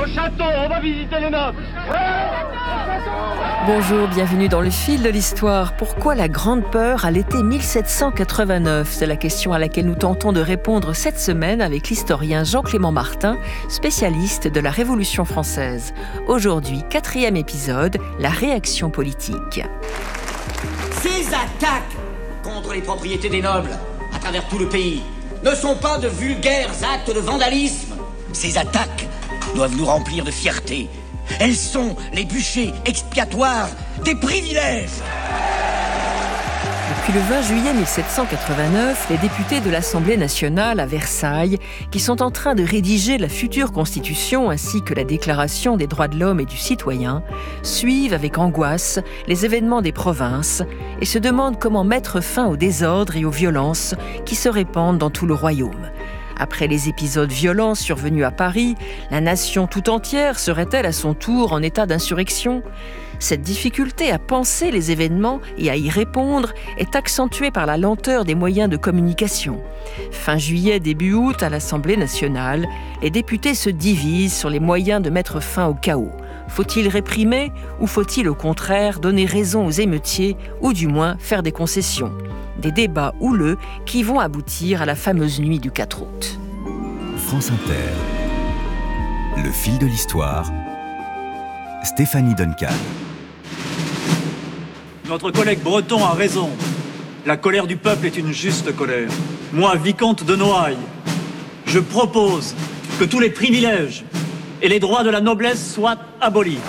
château, on va visiter les nobles. Bonjour, bienvenue dans le fil de l'histoire. Pourquoi la Grande Peur à l'été 1789 ? C'est la question à laquelle nous tentons de répondre cette semaine avec l'historien Jean-Clément Martin, spécialiste de la Révolution française. Aujourd'hui, 4e épisode, la réaction politique. Ces attaques contre les propriétés des nobles à travers tout le pays ne sont pas de vulgaires actes de vandalisme. Ces attaques doivent nous remplir de fierté. Elles sont les bûchers expiatoires des privilèges. Depuis le 20 juillet 1789, les députés de l'Assemblée nationale à Versailles, qui sont en train de rédiger la future Constitution ainsi que la Déclaration des droits de l'homme et du citoyen, suivent avec angoisse les événements des provinces et se demandent comment mettre fin au désordre et aux violences qui se répandent dans tout le royaume. Après les épisodes violents survenus à Paris, la nation tout entière serait-elle à son tour en état d'insurrection ? Cette difficulté à penser les événements et à y répondre est accentuée par la lenteur des moyens de communication. Fin juillet, début août, à l'Assemblée nationale, les députés se divisent sur les moyens de mettre fin au chaos. Faut-il réprimer ou faut-il au contraire donner raison aux émeutiers ou du moins faire des concessions ? Des débats houleux qui vont aboutir à la fameuse nuit du 4 août. France Inter. Le fil de l'histoire. Stéphanie Duncan. Notre collègue breton a raison. La colère du peuple est une juste colère. Moi, vicomte de Noailles, je propose que tous les privilèges et les droits de la noblesse soient abolis.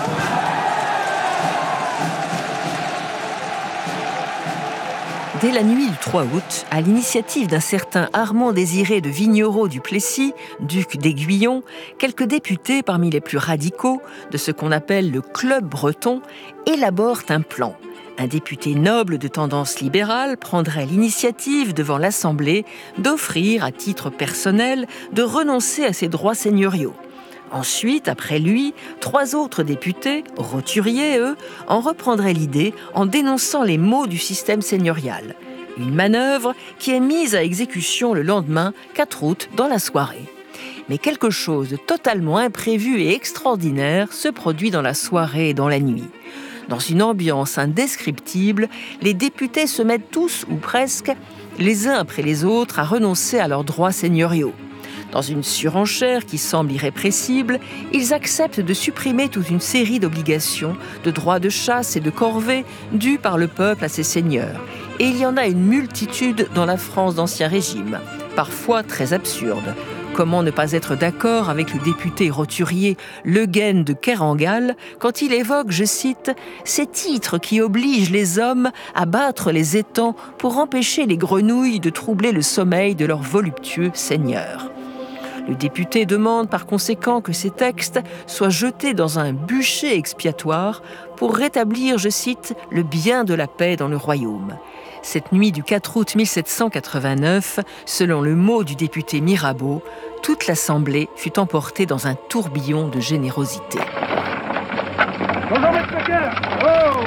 Dès la nuit du 3 août, à l'initiative d'un certain Armand-Désiré de Vignerot-du-Plessis, duc d'Aiguillon, quelques députés parmi les plus radicaux de ce qu'on appelle le Club breton élaborent un plan. Un député noble de tendance libérale prendrait l'initiative devant l'Assemblée d'offrir, à titre personnel, de renoncer à ses droits seigneuriaux. Ensuite, après lui, 3 autres députés, roturiers eux, en reprendraient l'idée en dénonçant les maux du système seigneurial. Une manœuvre qui est mise à exécution le lendemain, 4 août, dans la soirée. Mais quelque chose de totalement imprévu et extraordinaire se produit dans la soirée et dans la nuit. Dans une ambiance indescriptible, les députés se mettent tous, ou presque, les uns après les autres, à renoncer à leurs droits seigneuriaux. Dans une surenchère qui semble irrépressible, ils acceptent de supprimer toute une série d'obligations, de droits de chasse et de corvées dus par le peuple à ses seigneurs. Et il y en a une multitude dans la France d'Ancien Régime, parfois très absurde. Comment ne pas être d'accord avec le député roturier Le Guen de Kerangal quand il évoque, je cite, « ces titres qui obligent les hommes à battre les étangs pour empêcher les grenouilles de troubler le sommeil de leurs voluptueux seigneurs ». Le député demande par conséquent que ces textes soient jetés dans un bûcher expiatoire pour rétablir, je cite, « le bien de la paix dans le royaume ». Cette nuit du 4 août 1789, selon le mot du député Mirabeau, toute l'Assemblée fut emportée dans un tourbillon de générosité. Bonjour, maître Becker. Oh,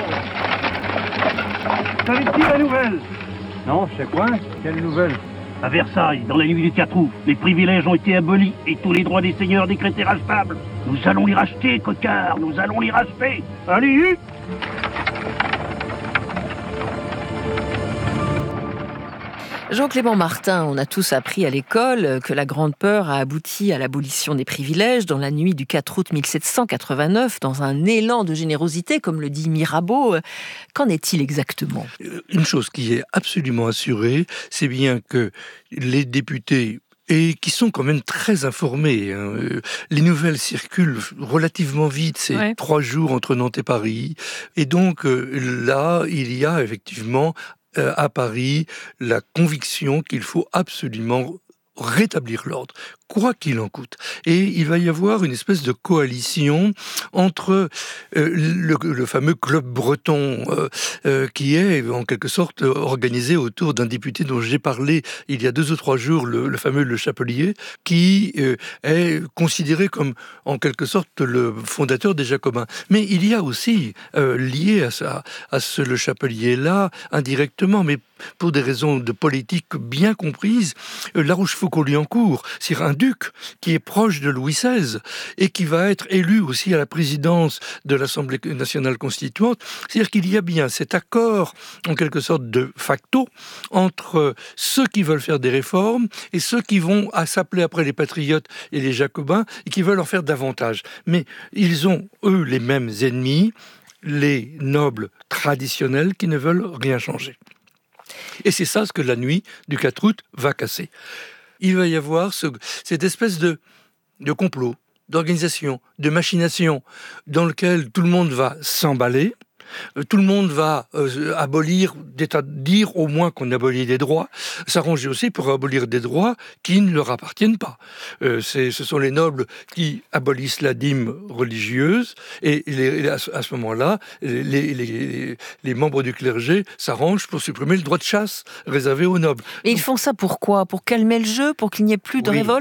savez-vous la nouvelle? Non, je sais quoi? Quelle nouvelle? À Versailles, dans la nuit du 4 août, les privilèges ont été abolis et tous les droits des seigneurs décrétés rachetables. Nous allons les racheter, coquards, nous allons les racheter. Allez! Jean-Clément Martin, on a tous appris à l'école que la Grande Peur a abouti à l'abolition des privilèges dans la nuit du 4 août 1789, dans un élan de générosité, comme le dit Mirabeau. Qu'en est-il exactement ? Une chose qui est absolument assurée, c'est bien que les députés et qui sont quand même très informés. Les nouvelles circulent relativement vite, c'est 3 jours entre Nantes et Paris. Et donc là, il y a effectivement à Paris la conviction qu'il faut absolument rétablir l'ordre, quoi qu'il en coûte. Et il va y avoir une espèce de coalition entre le fameux club breton qui est en quelque sorte organisé autour d'un député dont j'ai parlé il y a 2 ou 3 jours, le fameux Le Chapelier, qui est considéré comme en quelque sorte le fondateur des Jacobins. Mais il y a aussi lié à ce Le Chapelier-là, indirectement, mais pour des raisons de politique bien comprises, La Rochefoucauld-Liancourt, c'est un duc qui est proche de Louis XVI et qui va être élu aussi à la présidence de l'Assemblée nationale constituante. C'est-à-dire qu'il y a bien cet accord, en quelque sorte de facto, entre ceux qui veulent faire des réformes et ceux qui vont s'appeler après les patriotes et les jacobins et qui veulent en faire davantage. Mais ils ont, eux, les mêmes ennemis, les nobles traditionnels qui ne veulent rien changer. Et c'est ça ce que la nuit du 4 août va casser. Il va y avoir cette espèce de complot, d'organisation, de machination, dans lequel tout le monde va s'emballer, tout le monde va abolir, dire au moins qu'on abolit des droits, s'arranger aussi pour abolir des droits qui ne leur appartiennent pas. Ce sont les nobles qui abolissent la dîme religieuse et à ce moment-là, les membres du clergé s'arrangent pour supprimer le droit de chasse réservé aux nobles. Et ils font ça pourquoi ? Pour calmer le jeu ? Pour qu'il n'y ait plus de révolte ?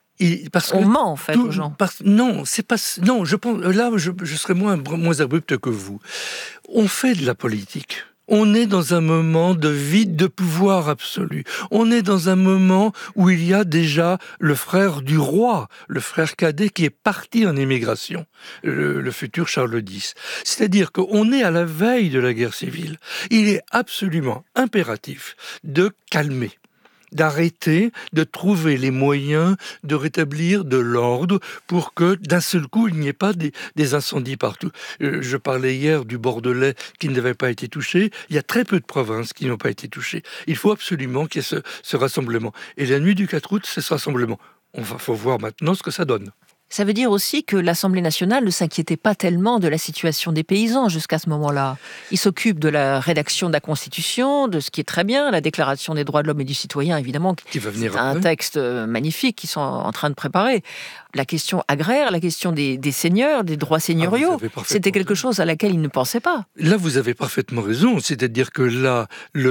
On ment en fait aux gens. Non, c'est pas. Non, je pense. Là, je serais moins abrupt que vous. On fait de la politique. On est dans un moment de vide de pouvoir absolu. On est dans un moment où il y a déjà le frère du roi, le frère cadet qui est parti en émigration, le futur Charles X. C'est-à-dire qu'on est à la veille de la guerre civile. Il est absolument impératif de calmer, d'arrêter, de trouver les moyens de rétablir de l'ordre pour que d'un seul coup il n'y ait pas des incendies partout. Je parlais hier du Bordelais qui n'avait pas été touché. Il y a très peu de provinces qui n'ont pas été touchées. Il faut absolument qu'il y ait ce rassemblement. Et la nuit du 4 août, c'est ce rassemblement. Faut voir maintenant ce que ça donne. Ça veut dire aussi que l'Assemblée nationale ne s'inquiétait pas tellement de la situation des paysans jusqu'à ce moment-là. Ils s'occupent de la rédaction de la Constitution, de ce qui est très bien, la Déclaration des droits de l'homme et du citoyen, évidemment, qui va venir c'est un texte magnifique qu'ils sont en train de préparer. La question agraire, la question des seigneurs, des droits seigneuriaux, c'était quelque chose à laquelle ils ne pensaient pas. Là, vous avez parfaitement raison. C'est-à-dire que là,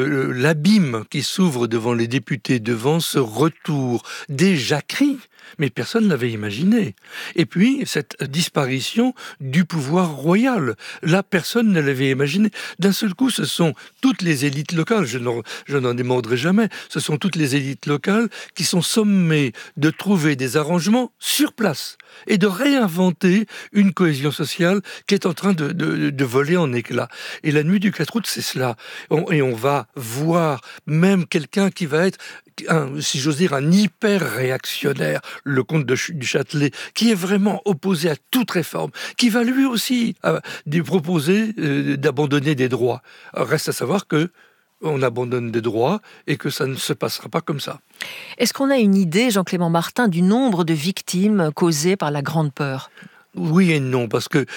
l'abîme qui s'ouvre devant les députés, devant ce retour des jacqueries, mais personne ne l'avait imaginé. Et puis, cette disparition du pouvoir royal. Là, personne ne l'avait imaginé. D'un seul coup, ce sont toutes les élites locales, je n'en démordrai jamais, ce sont toutes les élites locales qui sont sommées de trouver des arrangements sur place et de réinventer une cohésion sociale qui est en train de voler en éclats. Et la nuit du 4 août, c'est cela. Et on va voir même quelqu'un qui va être, si j'ose dire, un hyper-réactionnaire, le comte du Châtelet, qui est vraiment opposé à toute réforme, qui va lui aussi proposer d'abandonner des droits. Reste à savoir que on abandonne des droits et que ça ne se passera pas comme ça. Est-ce qu'on a une idée, Jean-Clément Martin, du nombre de victimes causées par la Grande Peur ? Oui et non, parce que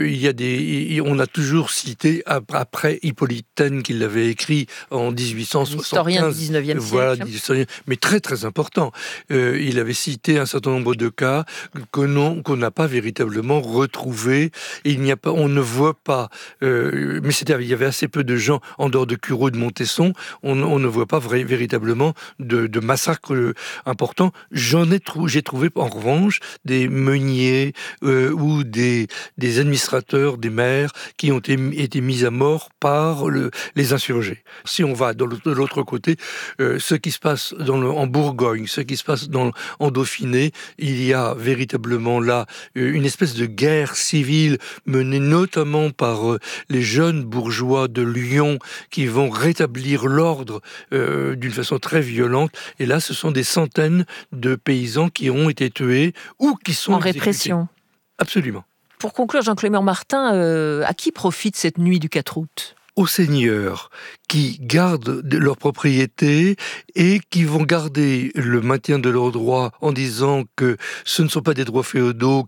on a toujours cité après Hippolyte Taine qui l'avait écrit en 1875. Historien du 19e siècle. Voilà, mais très très important. Il avait cité un certain nombre de cas qu'on n'a pas véritablement retrouvés. On ne voit pas. Mais il y avait assez peu de gens en dehors de Cureau, de Montesson. On ne voit pas véritablement de massacres importants. J'ai trouvé en revanche des meuniers. Ou des administrateurs, des maires qui ont été mis à mort par les insurgés. Si on va de l'autre côté, ce qui se passe en Bourgogne, ce qui se passe en Dauphiné, il y a véritablement là une espèce de guerre civile menée notamment par les jeunes bourgeois de Lyon qui vont rétablir l'ordre d'une façon très violente. Et là, ce sont des centaines de paysans qui ont été tués ou qui sont en exécutés. Répression. Absolument. Pour conclure, Jean-Clément Martin, à qui profite cette nuit du 4 août ? Aux seigneurs qui gardent leurs propriétés et qui vont garder le maintien de leurs droits en disant que ce ne sont pas des droits féodaux,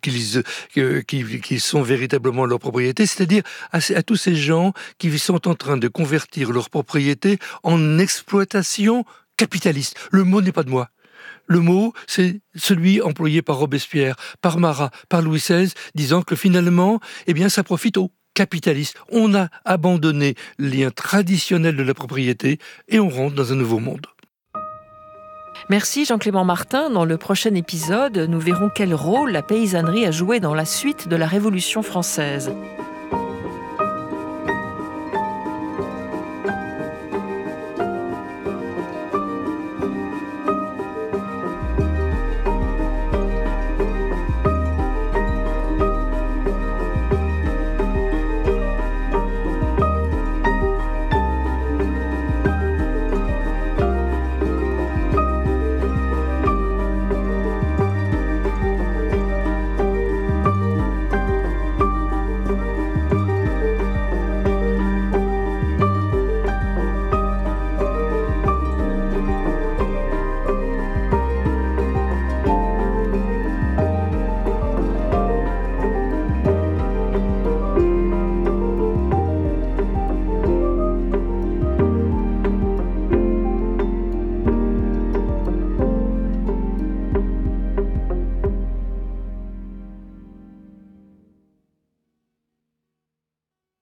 qu'ils sont véritablement leurs propriétés, c'est-à-dire à tous ces gens qui sont en train de convertir leurs propriétés en exploitation capitaliste. Le mot n'est pas de moi. Le mot, c'est celui employé par Robespierre, par Marat, par Louis XVI, disant que finalement, ça profite aux capitalistes. On a abandonné les liens traditionnels de la propriété et on rentre dans un nouveau monde. Merci Jean-Clément Martin. Dans le prochain épisode, nous verrons quel rôle la paysannerie a joué dans la suite de la Révolution française.